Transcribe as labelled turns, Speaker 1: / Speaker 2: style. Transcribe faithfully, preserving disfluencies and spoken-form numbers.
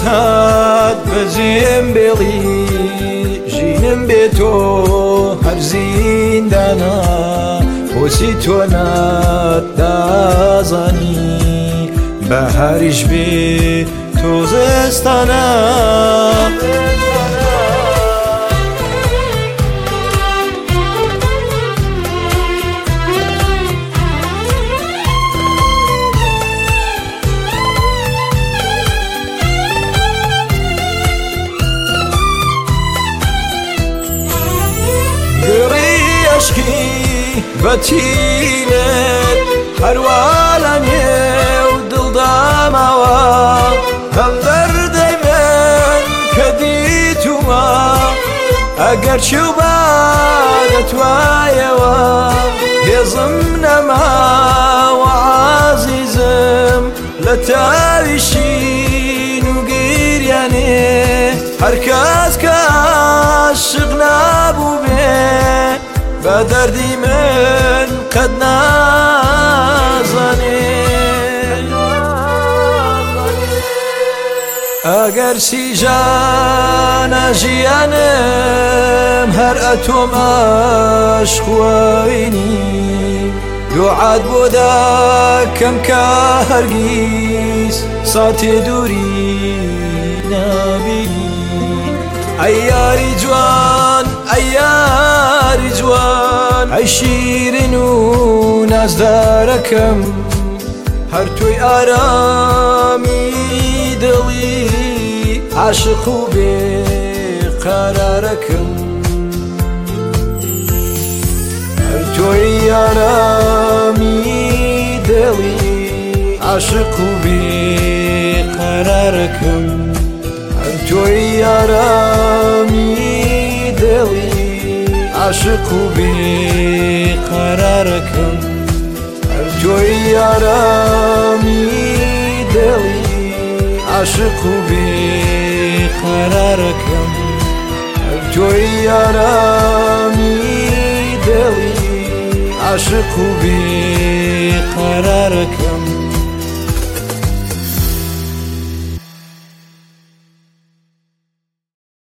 Speaker 1: هات بەجێم بێڵی ژینم بێ تۆ هەر زیندانە بۆچی تۆ ناتدازانی بەهاریش بێ تۆ زستانە بەتیلێت هەروە نێو دڵدامەوە هەم دەردەی من کە دیتومە ئەگەر چی و با دەتوایەوە هێزم نەماوە عەزیزم لە تاوی شین و گیریانێ هەر کەس کە عاشق نابوو بێ بە دەردی من قەت نازانێ ئەگەر سیژانە ژیانم هەر ئەتۆم عاشقوینی دوعات بۆ دەکەم کە هەرگیز ساتێ دووری نابینی ئەی یاری جوان ئەی یاری جوان ئەی شیرین و نازدارەکەم هەر تۆی ئارامی دڵی عاشق و بێ قەرارەکەم هەر تۆی ئارامی دڵی عاشق و بێ قەرارەکەم تۆی ئارامی دڵی عاشق و بێ قەرارەکەم هەر تۆی ئارامی دڵی عاشق و بێ قەرارەکەم هەر تۆی ئارامی دڵی عاشق و بێ قەرارەکەم